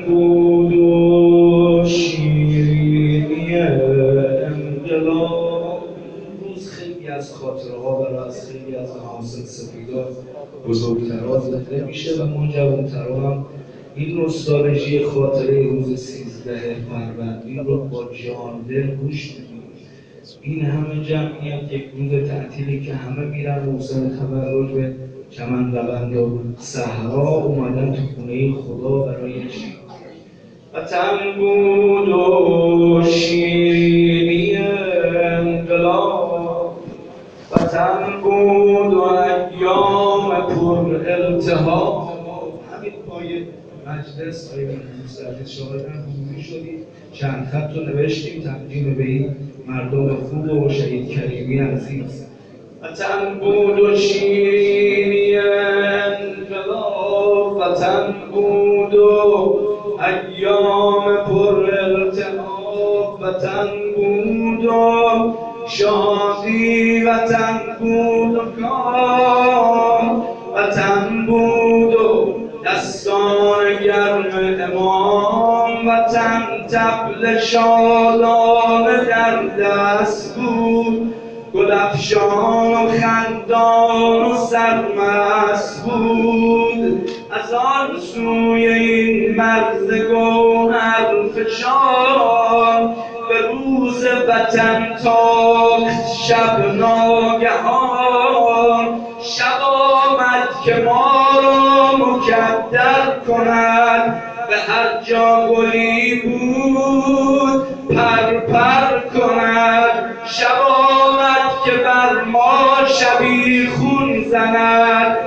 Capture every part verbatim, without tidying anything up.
بود و شیرینی انقلاب. روز خیلی از خاطره ها برای از خیلی از محاسن سپیدار بزرگترها زنده میشه و ما جوانترها هم این نوستالژی خاطره روز سیزده فروردین رو با جان دل گوش میدیم. این همه جمعیت یک روز تعطیلی که همه میرن موسم تبرک به چمن‌لبند و صحرا اومدن تو خونه خدا برای چی؟ وطن بود و شیرینی انقلاب، وطن بود و ایام پر التهاب. همین پای مجلس آقای مهندس شاهدن حضوری شدیم، چند خط رو نوشتیم تقدیم به این مردم خوب و شهید کریمی عزیز. وطن بود و شیرینی انقلاب، وطن بود و ایام پر التهاب، وطن بود و شادی، وطن بود و کام، وطن بود و دستان گرم امام، وطن طبل شادانه در دست بود، گل افشان و خندان و سرمست بود. از آن سوی این مرز گوهر فشان به روز وطن تاخت شب ناگهان. شب آمد که ما را مکدر کند، به هر جا گلی بود پر پر کند. شب آمد که بر ما شبیخون زند،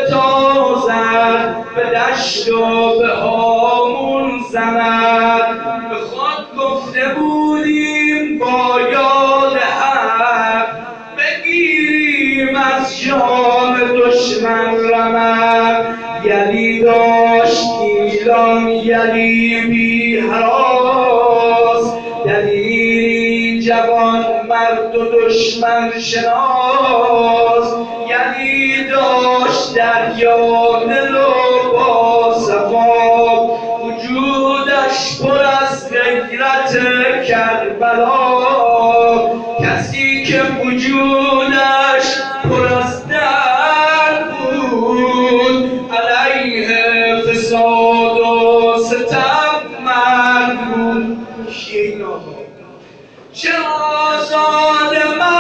بتازد به دشت و به هامون زند. به خود گفته بودیم با یاد حق، بگیریم از جام دشمن رمق. یلی داشت گیلان یلی بی هراس، یلی جوان مرد و دشمن شناس. یلی داشت دریا دل و با صفا، وجودش پر از غیرت کربلا. کسی که وجودش پر از درد بود، علیه فساد و ستم مرد بود. شیرین آقا چه آزاد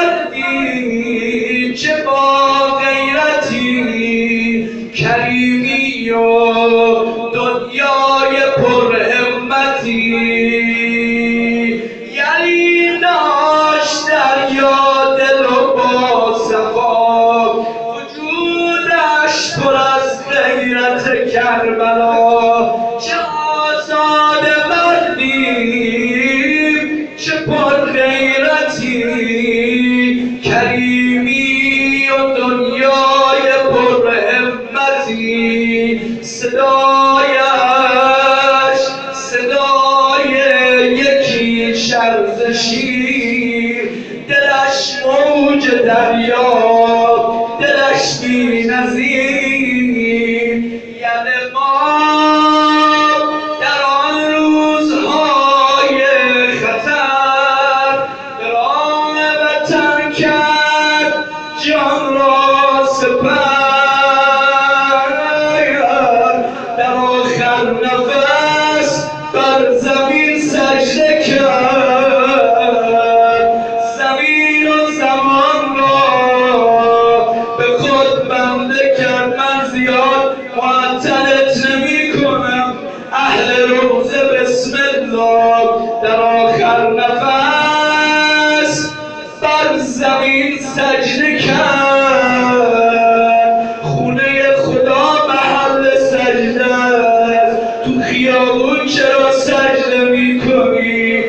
مردی، چه با غیرتی، کریمی و دنیای پر همتی. یلی داشت دریا دل و با صفا، وجودش پر از غیرت کربلا. چه آزاد مردی، چه پر غیرتی، کریمی و دنیای پر همتی. صدایش صدای یکی شرز شیر، دلش موج دریا، دلش بی نظیر. یل ما در آن روزهای خطر، به راه وطن کرد جان را سپر. در آخر نفس بر زمین سجده کرد، زمین و زمان را به خود بنده کرد. من زیاد معطلت نمی کنم اهل روزه، بسم الله. در آخر نفس بر زمین سجده کرد. خونه خدا محل سجده است، تو خیابون چرا سجده می کنی؟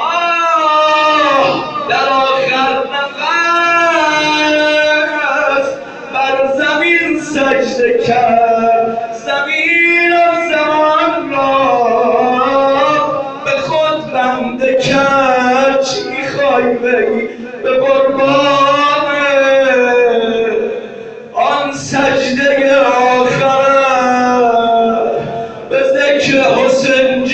آه در آخر نفس بر زمین سجده کرد، زمین و زمان را به خود بنده کرد. چی میخوای بگی به قربان آن سجده آخر، به ذکر حسین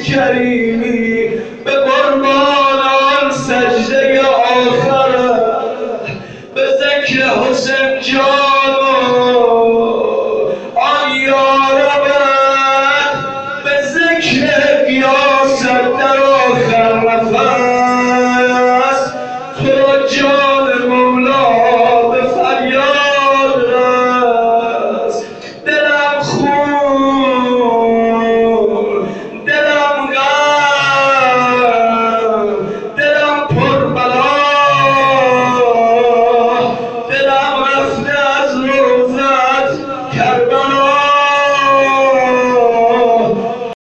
کریمی به قربان آن سجده آخره به ذکر حسین جان آن یاربت به ذکر قیام